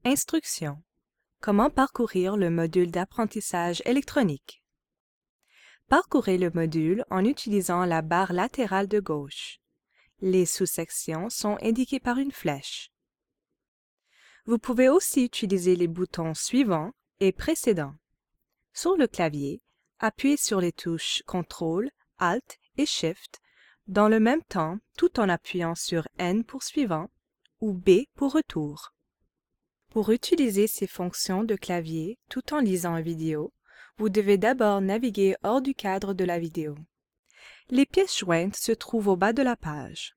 Instructions. Comment parcourir le module d'apprentissage électronique? Parcourez le module en utilisant la barre latérale de gauche. Les sous-sections sont indiquées par une flèche. Vous pouvez aussi utiliser les boutons suivants et précédents. Sur le clavier, appuyez sur les touches CTRL, ALT et SHIFT dans le même temps tout en appuyant sur N pour suivant ou B pour retour. Pour utiliser ces fonctions de clavier tout en lisant une vidéo, vous devez d'abord naviguer hors du cadre de la vidéo. Les pièces jointes se trouvent au bas de la page.